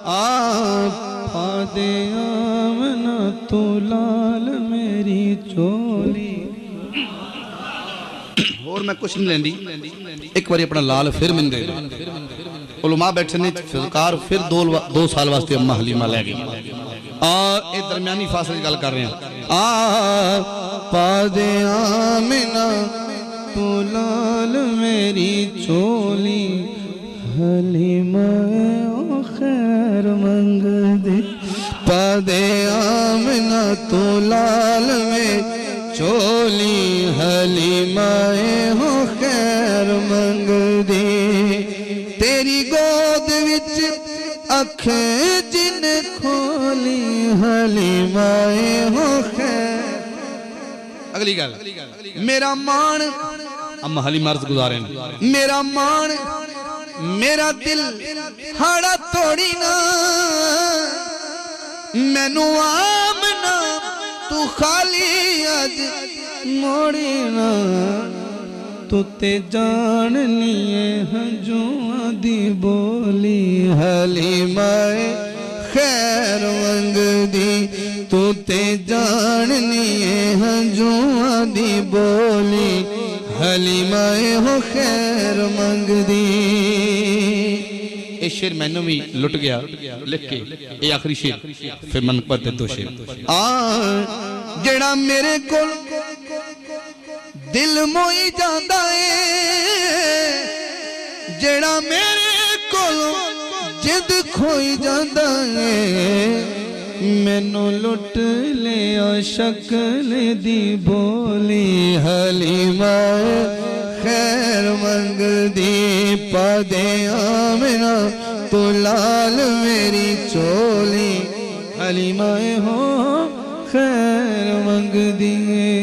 फादे आमना तू लाल मेरी चोली। और मैं कुछ नहीं लेंदी, एक बार अपना लाल फिर मिल गए। उलमा बैठे ने सरकार फिर 2 साल वास्ते अम्मा हलीमा लै गई। ये दरम्यानी फासले गल कर रहे हैं। फादे आमना तू लाल मेरी चोली, हलीमा खैर मंग दे। पादे आमना तो लाल में चोली, हलीमाए हो खैर मंग दे। तेरी गोद विच अखें जिन खोली, हलीमाए हो खैर। अगली गल, मेरा मान अम्मा हलीमा अर्ज गुजारे मेरा मान मेरा दिल हाड़ा तोड़ी ना, मैनू आमना तू खाली अज मोड़ी ना। तू ते जान लिए हंजुआ दी बोली, हलीमाए खैर मंग दी। तू ते जान लिए हंजुआ दी बोली, हलीमाए हो खैर मंग दी। ये शेर मैनू भी लुट गया लिख के। ये आखिरी शेर फिर मन पर 2 शेर। जेड़ा मेरे को दिल मोई जांदा है, जेड़ा मेरे को जिद खोई जांदा है। मैनू लुट लिया शक्ल दी बोली, हलीमा खैर मंग दी। पादे आमना तो लाल मेरी चोली, हलीमा हो खैर मंग दी।